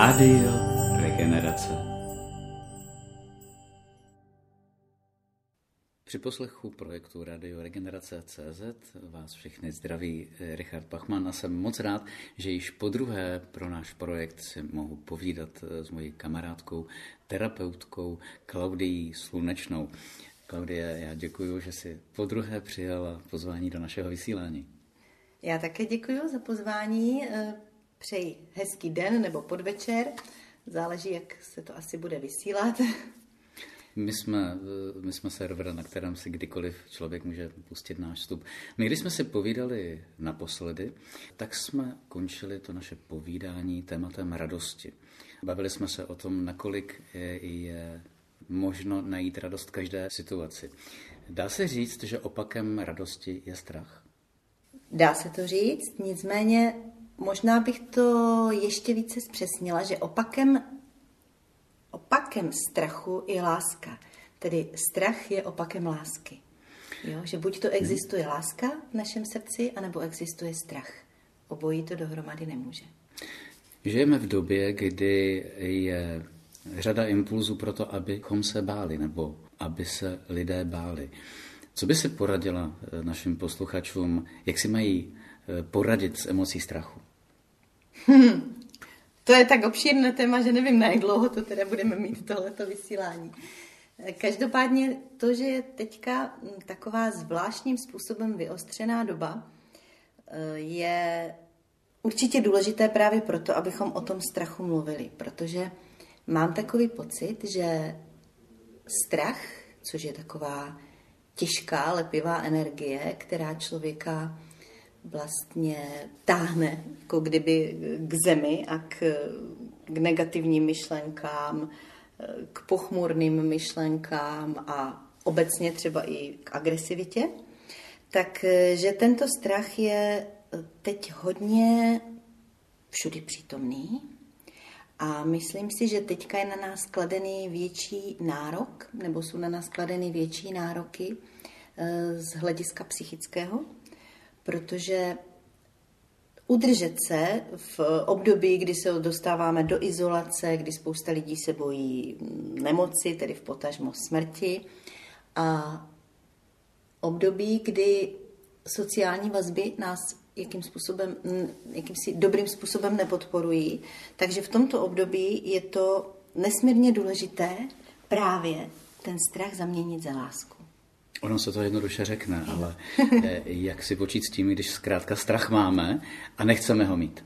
Rádio Regenerace. Při poslechu projektu Radio Regenerace.cz vás všechny zdraví Richard Pachman a jsem moc rád, že již podruhé pro náš projekt si mohu povídat s mojí kamarádkou, terapeutkou Klaudií Slunečnou. Klaudie, já děkuji, že jsi podruhé přijala pozvání do našeho vysílání. Já také děkuji za pozvání. Přeji hezký den nebo podvečer. Záleží, jak se to asi bude vysílat. My jsme server, na kterém si kdykoliv člověk může pustit náš vstup. My, když jsme si povídali naposledy, tak jsme končili to naše povídání tématem radosti. Bavili jsme se o tom, nakolik je možno najít radost v každé situaci. Dá se říct, že opakem radosti je strach? Dá se to říct, nicméně možná bych to ještě více zpřesnila, že opakem strachu je láska. Tedy strach je opakem lásky. Jo? Že buď to existuje láska v našem srdci, anebo existuje strach. Obojí to dohromady nemůže. Žijeme v době, kdy je řada impulzů pro to, abychom se báli, nebo aby se lidé báli. Co by si poradila našim posluchačům, jak si mají poradit s emocí strachu? To je tak obšírné téma, že nevím, na jak dlouho to teda budeme mít tohleto vysílání. Každopádně to, že je teďka taková zvláštním způsobem vyostřená doba, je určitě důležité právě proto, abychom o tom strachu mluvili, protože mám takový pocit, že strach, což je taková těžká, lepivá energie, která člověka vlastně táhne jako kdyby k zemi a k negativním myšlenkám, k pochmurným myšlenkám a obecně třeba i k agresivitě, takže tento strach je teď hodně všudy přítomný a myslím si, že teďka je na nás kladený větší nárok, nebo jsou na nás kladeny větší nároky z hlediska psychického, protože udržet se v období, kdy se dostáváme do izolace, kdy spousta lidí se bojí nemoci, tedy v potažmo smrti, a období, kdy sociální vazby nás jakýmsi dobrým způsobem nepodporují. Takže v tomto období je to nesmírně důležité právě ten strach zaměnit za lásku. Ono se to jednoduše řekne, ale jak si počít s tím, když zkrátka strach máme a nechceme ho mít?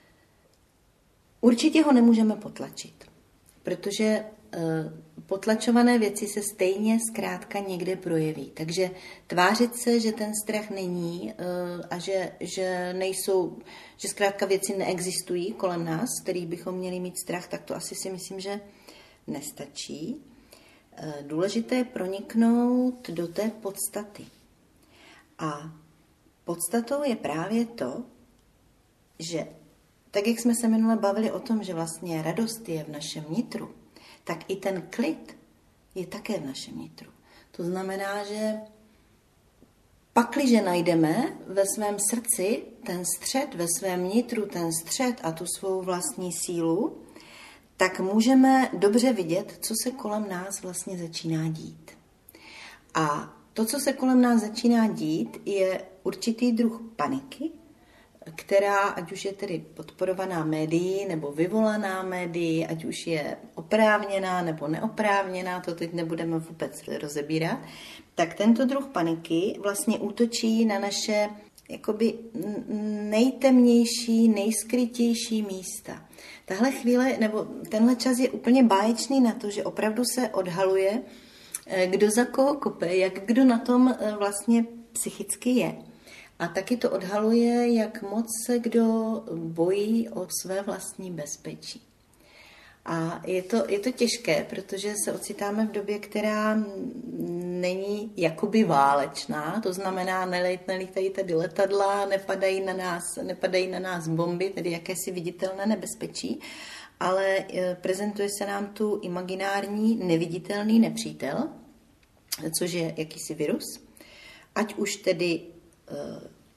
Určitě ho nemůžeme potlačit, protože potlačované věci se stejně zkrátka někde projeví. Takže tvářit se, že ten strach není a že zkrátka věci neexistují kolem nás, kterých bychom měli mít strach, tak to asi si myslím, že nestačí. Důležité je proniknout do té podstaty. A podstatou je právě to, že tak, jak jsme se minule bavili o tom, že vlastně radost je v našem nitru, tak i ten klid je také v našem nitru. To znamená, že pakliže najdeme ve svém srdci ten střed, ve svém nitru ten střed a tu svou vlastní sílu, tak můžeme dobře vidět, co se kolem nás vlastně začíná dít. A to, co se kolem nás začíná dít, je určitý druh paniky, která, ať už je tedy podporovaná médií nebo vyvolaná médií, ať už je oprávněná nebo neoprávněná, to teď nebudeme vůbec rozebírat, tak tento druh paniky vlastně útočí na naše jakoby nejtemnější, nejskrytější místa. Tahle chvíle, nebo tenhle čas je úplně báječný na to, že opravdu se odhaluje, kdo za koho kope, jak kdo na tom vlastně psychicky je. A taky to odhaluje, jak moc se kdo bojí o své vlastní bezpečí. A je to těžké, protože se ocitáme v době, která není jakoby válečná, to znamená, nelítají tady letadla, nepadají na nás bomby, tedy jakési viditelné nebezpečí, ale prezentuje se nám tu imaginární, neviditelný nepřítel, což je jakýsi virus, ať už tedy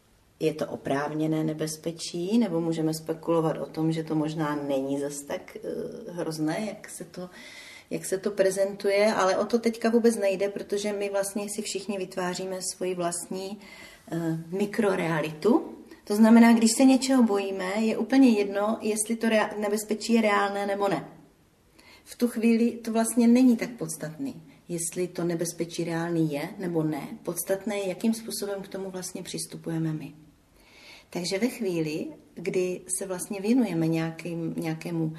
je to oprávněné nebezpečí, nebo můžeme spekulovat o tom, že to možná není zas tak hrozné, jak se to prezentuje, ale o to teďka vůbec nejde, protože my vlastně si všichni vytváříme svoji vlastní mikrorealitu. To znamená, když se něčeho bojíme, je úplně jedno, jestli to nebezpečí je reálné nebo ne. V tu chvíli to vlastně není tak podstatný, jestli to nebezpečí reálný je nebo ne. Podstatné je, jakým způsobem k tomu vlastně přistupujeme my. Takže ve chvíli, kdy se vlastně věnujeme nějakému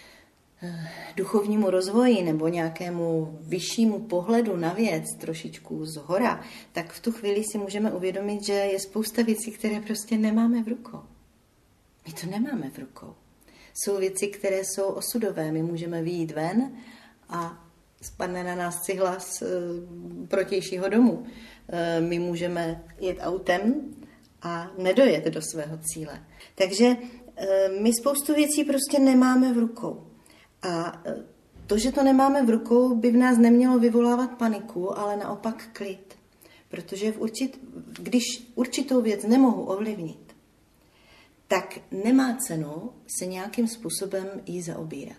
duchovnímu rozvoji nebo nějakému vyššímu pohledu na věc trošičku zhora, tak v tu chvíli si můžeme uvědomit, že je spousta věcí, které prostě nemáme v rukou. My to nemáme v rukou. Jsou věci, které jsou osudové. My můžeme vyjít ven a spadne na nás cihla z protějšího domu. My můžeme jet autem a nedojet do svého cíle. Takže my spoustu věcí prostě nemáme v rukou. A to, že to nemáme v rukou, by v nás nemělo vyvolávat paniku, ale naopak klid. Protože když určitou věc nemohu ovlivnit, tak nemá cenu se nějakým způsobem jí zaobírat.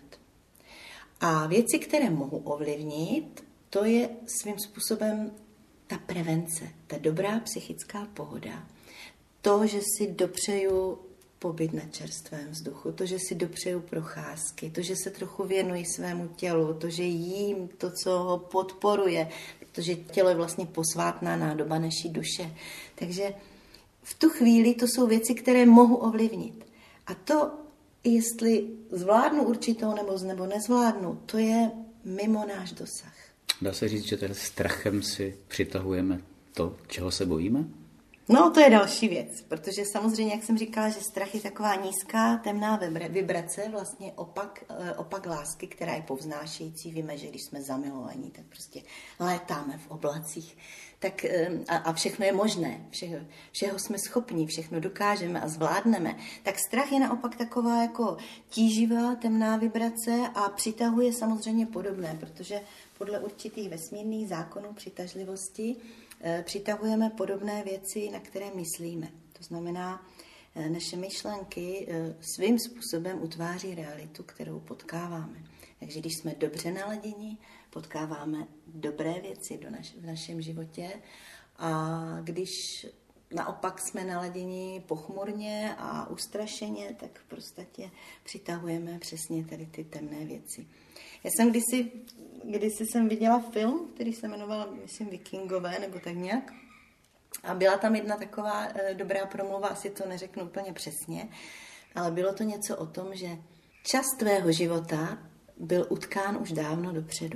A věci, které mohu ovlivnit, to je svým způsobem ta prevence, ta dobrá psychická pohoda. To, že si dopřeju pobyt na čerstvém vzduchu, to, že si dopřeju procházky, to, že se trochu věnuji svému tělu, to, že jím to, co ho podporuje, protože tělo je vlastně posvátná nádoba naší duše. Takže v tu chvíli to jsou věci, které mohu ovlivnit. A to, jestli zvládnu určitou nebo nezvládnu, to je mimo náš dosah. Dá se říct, že tady strachem si přitahujeme to, čeho se bojíme? No, to je další věc, protože samozřejmě, jak jsem říkala, že strach je taková nízká, temná vibrace, vlastně opak lásky, která je povznášející. Víme, že když jsme zamilovaní, tak prostě létáme v oblacích. Tak, a všechno je možné, všeho jsme schopni, všechno dokážeme a zvládneme. Tak strach je naopak taková jako tíživá, temná vibrace a přitahuje samozřejmě podobné, protože podle určitých vesmírných zákonů přitažlivosti přitahujeme podobné věci, na které myslíme. To znamená, naše myšlenky svým způsobem utváří realitu, kterou potkáváme. Takže když jsme dobře naladěni, potkáváme dobré věci v našem životě a když naopak jsme naladěni pochmurně a ustrašeně, tak v podstatě přitahujeme přesně tady ty temné věci. Já jsem kdysi jsem viděla film, který se jmenoval, myslím, Vikingové, nebo tak nějak. A byla tam jedna taková dobrá promluva, asi to neřeknu úplně přesně, ale bylo to něco o tom, že čas tvého života byl utkán už dávno dopředu.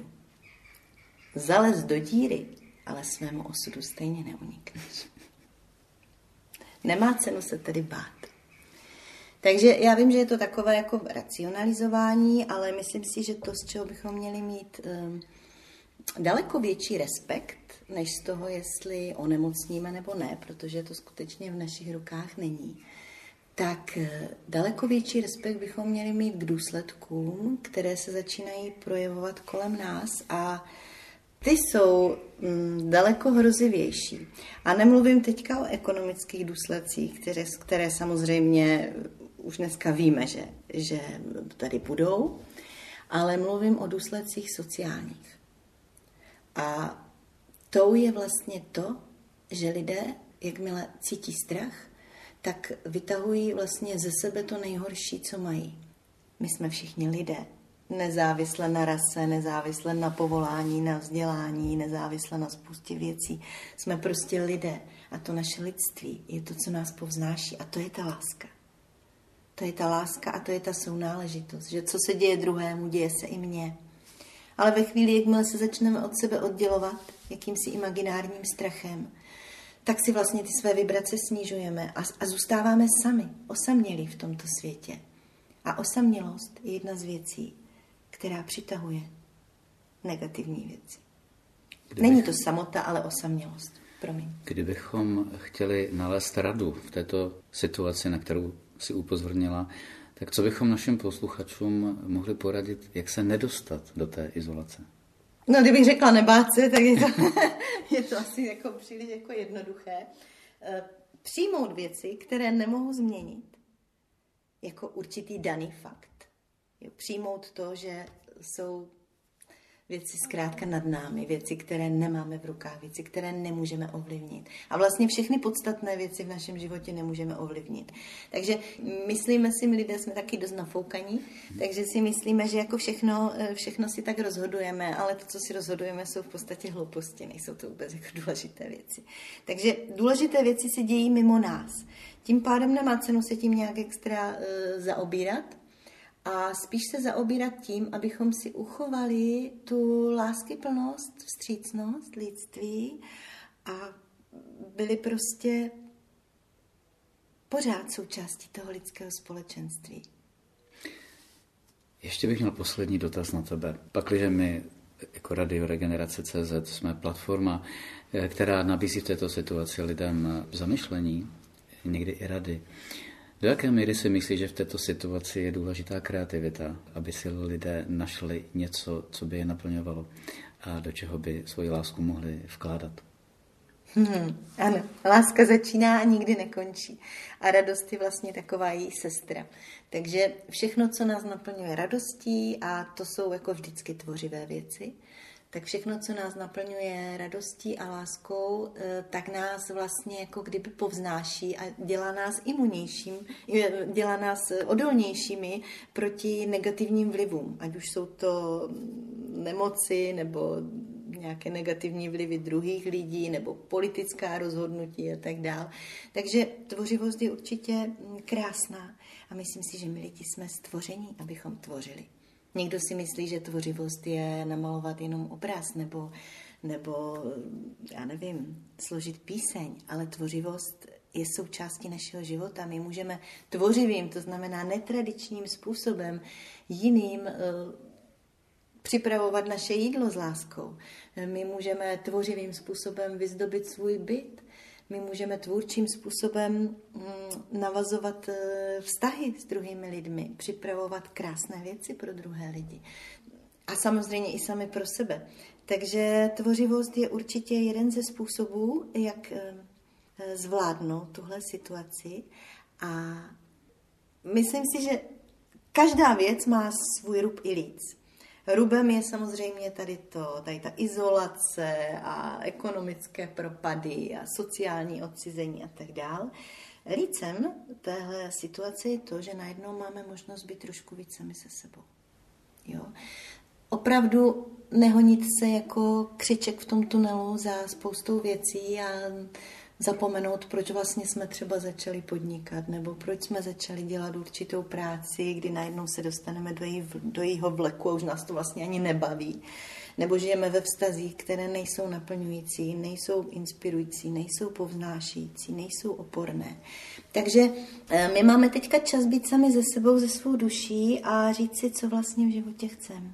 Zalez do díry, ale svému osudu stejně neunikneš. Nemá cenu se tedy bát. Takže já vím, že je to takové jako racionalizování, ale myslím si, že to, z čeho bychom měli mít daleko větší respekt, než z toho, jestli onemocníme nebo ne, protože to skutečně v našich rukách není, tak daleko větší respekt bychom měli mít k důsledkům, které se začínají projevovat kolem nás a ty jsou daleko hrozivější. A nemluvím teďka o ekonomických důsledcích, které samozřejmě už dneska víme, že tady budou, ale mluvím o důsledcích sociálních. A tou je vlastně to, že lidé, jakmile cítí strach, tak vytahují vlastně ze sebe to nejhorší, co mají. My jsme všichni lidé. Nezávisle na rase, nezávisle na povolání, na vzdělání, nezávisle na spoustě věcí. Jsme prostě lidé. A to naše lidství je to, co nás povznáší. A to je ta láska. To je ta láska a to je ta sounáležitost. Že co se děje druhému, děje se i mně. Ale ve chvíli, jakmile se začneme od sebe oddělovat jakýmsi imaginárním strachem, tak si vlastně ty své vibrace snižujeme a zůstáváme sami, osamělí v tomto světě. A osamělost je jedna z věcí, která přitahuje negativní věci. Není to samota, ale osamělost. Promiň. Kdybychom chtěli nalézt radu v této situaci, na kterou si upozornila, tak co bychom našim posluchačům mohli poradit, jak se nedostat do té izolace? No, kdybych řekla nebát se, tak je to asi jako příliš jako jednoduché. přijmout věci, které nemohu změnit, jako určitý daný fakt. Jo, přijmout to, že jsou věci zkrátka nad námi, věci, které nemáme v rukách, věci, které nemůžeme ovlivnit. A vlastně všechny podstatné věci v našem životě nemůžeme ovlivnit. Takže myslíme si, my lidé jsme taky dost nafoukaní, takže si myslíme, že jako všechno si tak rozhodujeme, ale to, co si rozhodujeme, jsou v podstatě hlouposti, nejsou to vůbec jako důležité věci. Takže důležité věci se dějí mimo nás. Tím pádem nemá cenu se tím nějak extra zaobírat, a spíš se zaobírat tím, abychom si uchovali tu láskyplnost, vstřícnost, lidství a byli prostě pořád součástí toho lidského společenství. Ještě bych měl poslední dotaz na tebe. Pakliže my jako Radio Regenerace.cz jsme platforma, která nabízí v této situaci lidem zamyšlení, někdy i rady. Do jaké míry si myslíš, že v této situaci je důležitá kreativita, aby si lidé našli něco, co by je naplňovalo a do čeho by svoji lásku mohli vkládat? Ano, láska začíná a nikdy nekončí. A radost je vlastně taková její sestra. Takže všechno, co nás naplňuje radostí, a to jsou jako vždycky tvořivé věci, tak všechno, co nás naplňuje radostí a láskou, tak nás vlastně jako kdyby povznáší a dělá nás imunnějším, dělá nás odolnějšími proti negativním vlivům, ať už jsou to nemoci nebo nějaké negativní vlivy druhých lidí nebo politická rozhodnutí a tak dále. Takže tvořivost je určitě krásná a myslím si, že my lidi jsme stvoření, abychom tvořili. Někdo si myslí, že tvořivost je namalovat jenom obraz nebo já nevím, složit píseň, ale tvořivost je součástí našeho života. My můžeme tvořivým, to znamená netradičním způsobem, jiným připravovat naše jídlo s láskou. My můžeme tvořivým způsobem vyzdobit svůj byt. My můžeme tvůrčím způsobem navazovat vztahy s druhými lidmi, připravovat krásné věci pro druhé lidi. A samozřejmě i sami pro sebe. Takže tvořivost je určitě jeden ze způsobů, jak zvládnout tuhle situaci. A myslím si, že každá věc má svůj rub i líc. Rubem je samozřejmě tady ta izolace a ekonomické propady a sociální odcizení a tak dál. Lícem téhle situace je to, že najednou máme možnost být trošku víc sami se sebou. Jo? Opravdu nehonit se jako křiček v tom tunelu za spoustou věcí a zapomenout, proč vlastně jsme třeba začali podnikat, nebo proč jsme začali dělat určitou práci, kdy najednou se dostaneme do jejího vleku a už nás to vlastně ani nebaví. Nebo žijeme ve vztazích, které nejsou naplňující, nejsou inspirující, nejsou povznášející, nejsou oporné. Takže my máme teďka čas být sami ze sebou, ze svou duší a říct si, co vlastně v životě chceme.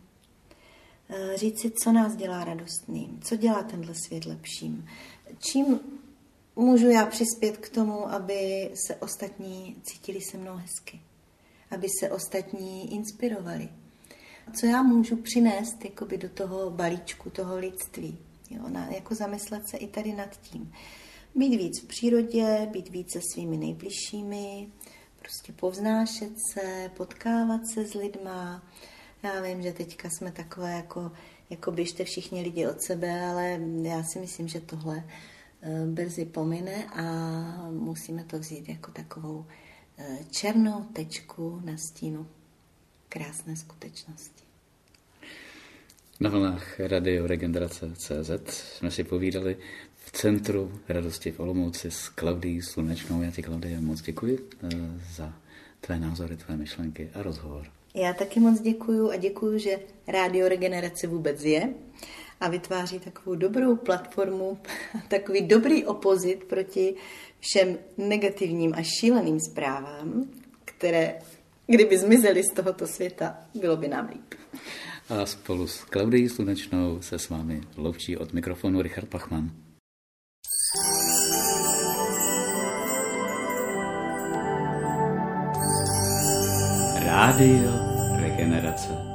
Říct si, co nás dělá radostným, co dělá tenhle svět lepším, čím můžu já přispět k tomu, aby se ostatní cítili se mnou hezky, aby se ostatní inspirovali. Co já můžu přinést jakoby do toho balíčku, toho lidství. Jo, jako zamyslet se i tady nad tím. Být víc v přírodě, být víc se svými nejbližšími, prostě povznášet se, potkávat se s lidma. Já vím, že teďka jsme takové jako běžte všichni lidi od sebe, ale já si myslím, že tohle brzy pomine a musíme to vzít jako takovou černou tečku na stínu krásné skutečnosti. Na vlnách Radio Regenerace.cz jsme si povídali v Centru radosti v Olomouci s Klaudií Slunečnou. Já ti, Klaudie, moc děkuji za tvé názory, tvé myšlenky a rozhovor. Já taky moc děkuju a děkuju, že Radio Regenerace vůbec je a vytváří takovou dobrou platformu, takový dobrý opozit proti všem negativním a šíleným zprávám, které, kdyby zmizely z tohoto světa, bylo by nám líp. A spolu s Klaudií Slunečnou se s vámi loučí od mikrofonu Richard Pachman. Radio Regenerace.